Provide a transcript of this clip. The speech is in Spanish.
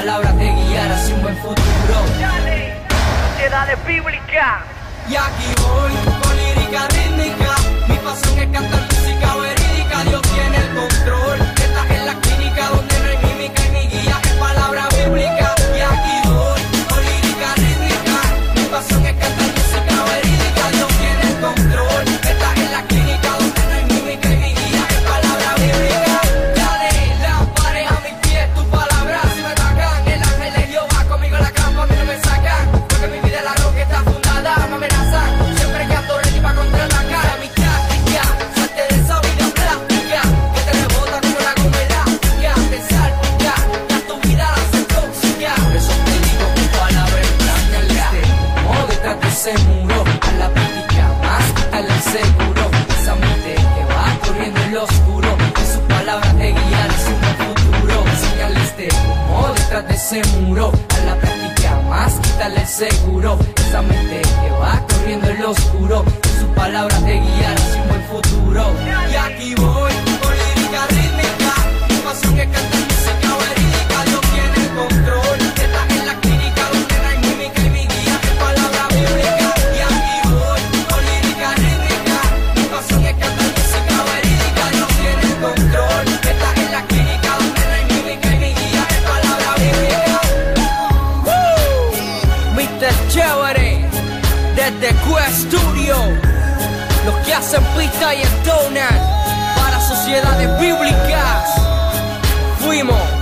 palabra te guiará hacia un buen futuro. Dale, Sociedades Bíblicas. Y aquí voy con lírica rítmica. Mi pasión es cantar música verídica. Dios tiene el control. Esta es la clínica donde no hay mímica y mi guía es palabra bíblica. Y aquí voy con lírica rítmica. Mi pasión es cantar música verídica. Dios tiene el control. Esta es la clínica donde no hay mímica y mi guía es palabra bíblica. Dale, lámparas a mis pies, tu palabra si me atacan. El ángel de Jehová conmigo la campa, a mí no me sacan. Porque mi vida es la roca está fundada, me amenazan. Siempre que ando ready pa' contraatacar a mi táctica. Salte de esa vida plástica que te rebota como la goma elástica. Te salpica, ya tu vida la hace tóxica. Por eso te digo que palabra extraña como detrás de ese muro. A la práctica más quítale el seguro. Esa mente que va corriendo en lo oscuro. Que su palabra te guiará hacia un buen futuro. Enséñales de como detrás de ese muro. A la práctica más quítale el seguro. Esa mente que va corriendo en lo oscuro. Que su palabra te guiará hacia un buen futuro. Y aquí voy con lírica rítmica. Mi pasión es cantar música verídica. Dios tiene el control. Esta es la clínica donde no hay mímica y mi guía es palabra bíblica. Y aquí voy con lírica rítmica. Mi pasión es cantar música verídica. Dios tiene el control. Esta es la clínica donde no hay mímica y mi guía es palabra bíblica. Mr. Chévere, desde Quest Studio, los que hacen pista y entonan para Sociedades Bíblicas. Fuimos.